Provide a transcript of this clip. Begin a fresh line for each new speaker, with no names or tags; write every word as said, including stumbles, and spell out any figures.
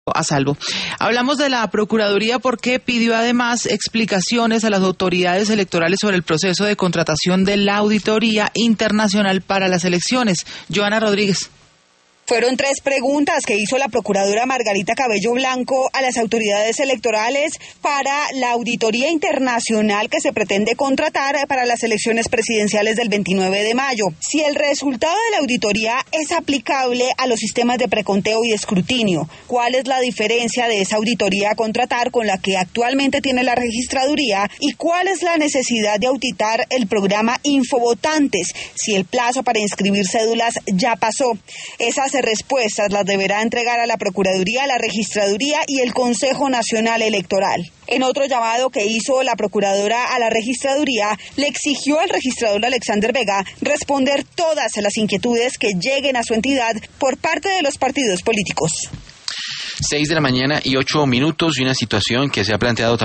a salvo. Hablamos de la Procuraduría porque pidió además explicaciones a las autoridades electorales sobre el proceso de contratación de la Auditoría Internacional para las elecciones. Joana Rodríguez.
Fueron tres preguntas que hizo la procuradora Margarita Cabello Blanco a las autoridades electorales para la auditoría internacional que se pretende contratar para las elecciones presidenciales del veintinueve de mayo. Si el resultado de la auditoría es aplicable a los sistemas de preconteo y escrutinio, ¿cuál es la diferencia de esa auditoría a contratar con la que actualmente tiene la registraduría? ¿Y cuál es la necesidad de auditar el programa Infovotantes si el plazo para inscribir cédulas ya pasó? Esas respuestas las deberá entregar a la Procuraduría, la Registraduría y el Consejo Nacional Electoral. En otro llamado que hizo la Procuradora a la Registraduría, le exigió al registrador Alexander Vega responder todas las inquietudes que lleguen a su entidad por parte de los partidos políticos.
Seis de la mañana y ocho minutos, y una situación que se ha planteado también